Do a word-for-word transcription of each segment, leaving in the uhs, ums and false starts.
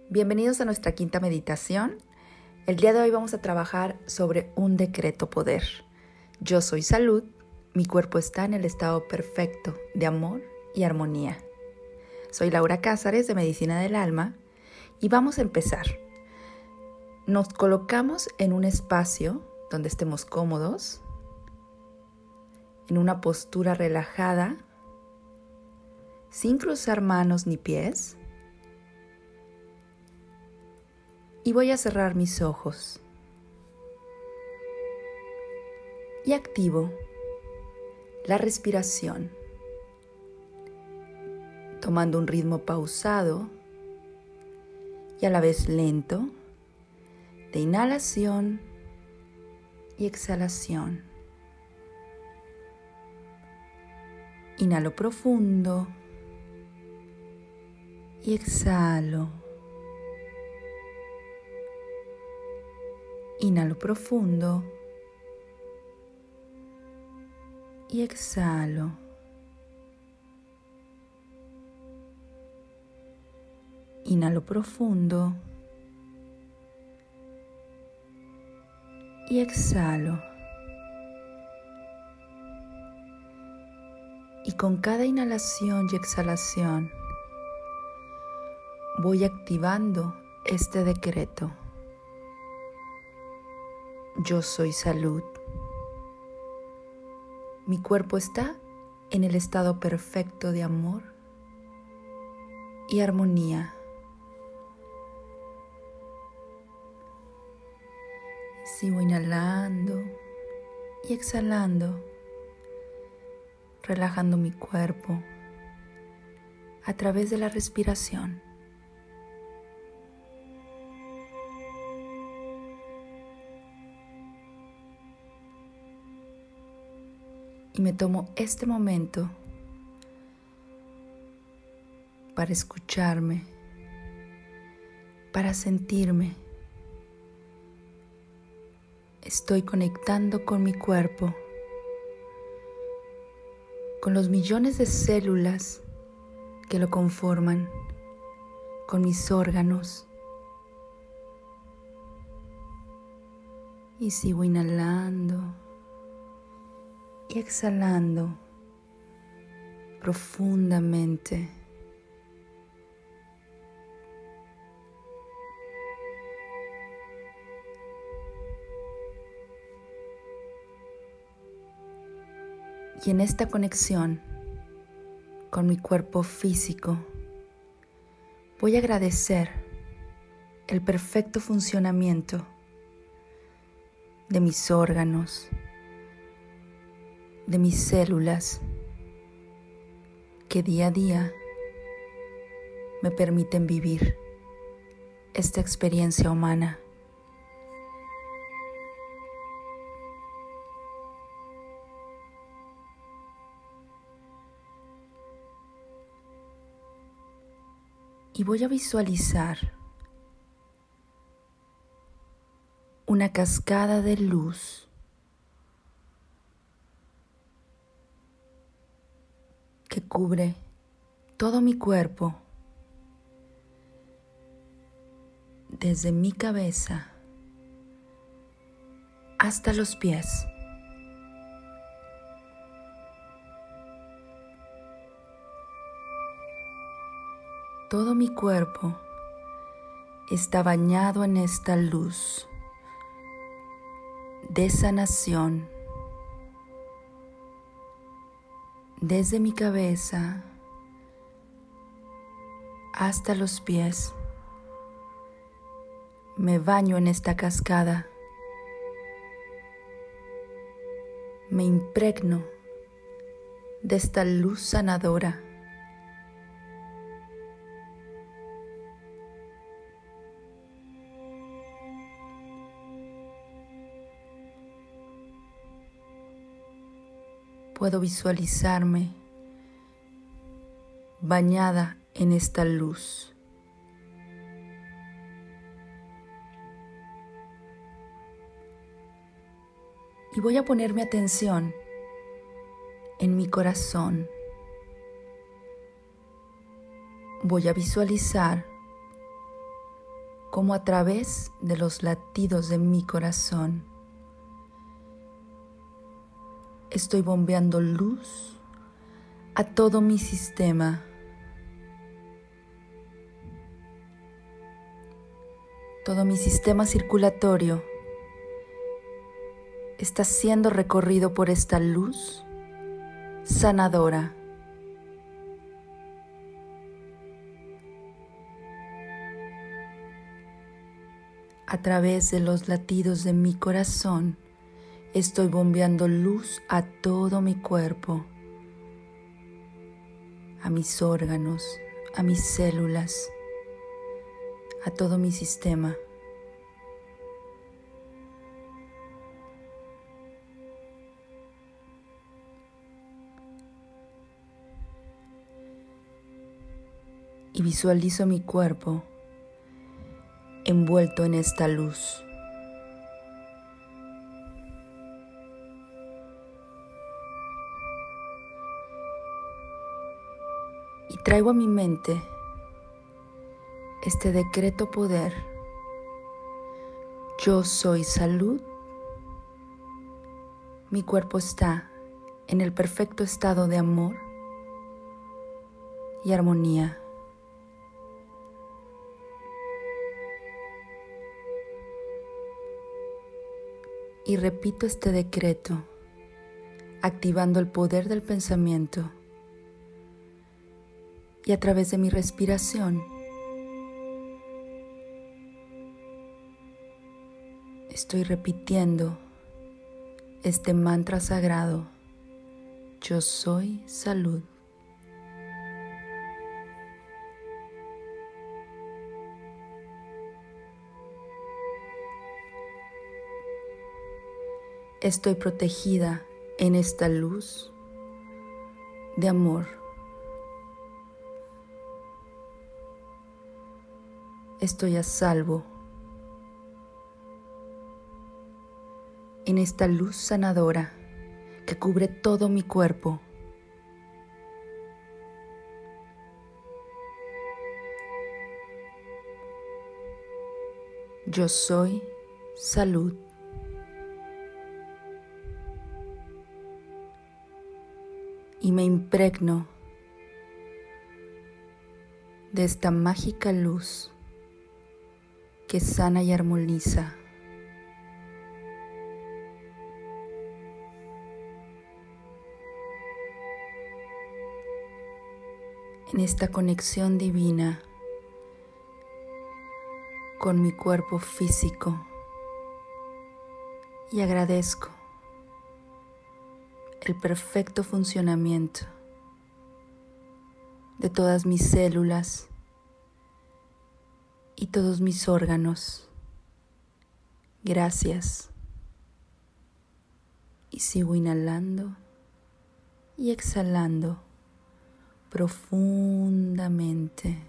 Bienvenidos a nuestra quinta meditación. El día de hoy vamos a trabajar sobre un decreto poder. Yo soy salud, mi cuerpo está en el estado perfecto de amor y armonía. Soy Laura Cázares de Medicina del Alma y vamos a empezar. Nos colocamos en un espacio donde estemos cómodos, en una postura relajada, sin cruzar manos ni pies. Y voy a cerrar mis ojos. Y activo la respiración, tomando un ritmo pausado y a la vez lento de inhalación y exhalación. Inhalo profundo y exhalo. Inhalo profundo y exhalo. Inhalo profundo y exhalo. Y con cada inhalación y exhalación voy activando este decreto. Yo soy salud. Mi cuerpo está en el estado perfecto de amor y armonía. Sigo inhalando y exhalando, relajando mi cuerpo a través de la respiración. Y me tomo este momento para escucharme, para sentirme. Estoy conectando con mi cuerpo, con los millones de células que lo conforman, con mis órganos. Y sigo inhalando y exhalando profundamente. Y en esta conexión con mi cuerpo físico, voy a agradecer el perfecto funcionamiento de mis órganos, de mis células, que día a día me permiten vivir esta experiencia humana. Y voy a visualizar una cascada de luz que cubre todo mi cuerpo, desde mi cabeza hasta los pies. Todo mi cuerpo está bañado en esta luz de sanación, desde mi cabeza hasta los pies. Me baño en esta cascada, me impregno de esta luz sanadora. Puedo visualizarme bañada en esta luz. Y voy a ponerme atención en mi corazón. Voy a visualizar como a través de los latidos de mi corazón estoy bombeando luz a todo mi sistema. Todo mi sistema circulatorio está siendo recorrido por esta luz sanadora. A través de los latidos de mi corazón, estoy bombeando luz a todo mi cuerpo, a mis órganos, a mis células, a todo mi sistema. Y visualizo mi cuerpo envuelto en esta luz. Y traigo a mi mente este decreto poder. Yo soy salud. Mi cuerpo está en el perfecto estado de amor y armonía. Y repito este decreto, activando el poder del pensamiento. Y a través de mi respiración, estoy repitiendo este mantra sagrado: yo soy salud. Estoy protegida en esta luz de amor. Estoy a salvo en esta luz sanadora que cubre todo mi cuerpo. Yo soy salud. Y me impregno de esta mágica luz que sana y armoniza. En esta conexión divina con mi cuerpo físico, y agradezco el perfecto funcionamiento de todas mis células y todos mis órganos. Gracias. Y sigo inhalando y exhalando profundamente.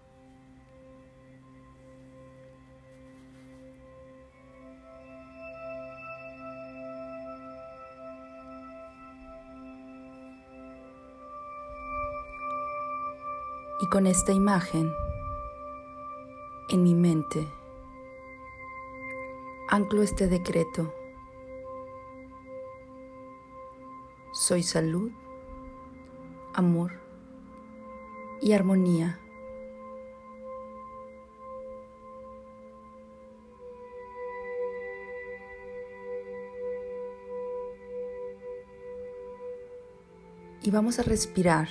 Y con esta imagen en mi mente, anclo este decreto: soy salud, amor y armonía. Y vamos a respirar,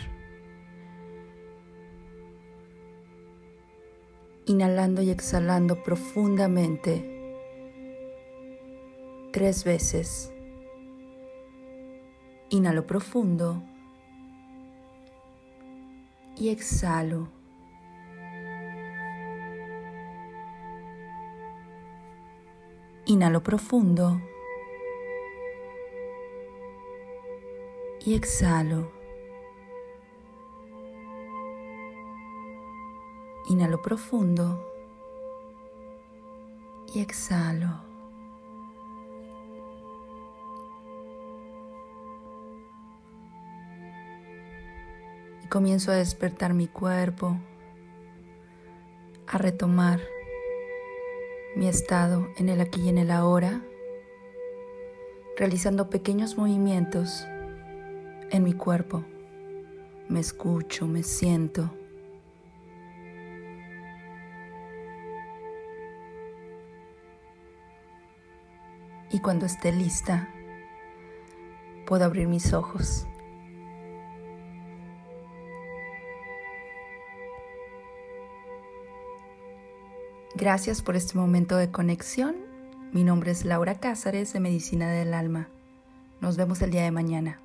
inhalando y exhalando profundamente tres veces. Inhalo profundo y exhalo. Inhalo profundo y exhalo. Inhalo profundo y exhalo. Y comienzo a despertar mi cuerpo, a retomar mi estado en el aquí y en el ahora, realizando pequeños movimientos en mi cuerpo. Me escucho, me siento. Y cuando esté lista, puedo abrir mis ojos. Gracias por este momento de conexión. Mi nombre es Laura Cázares de Medicina del Alma. Nos vemos el día de mañana.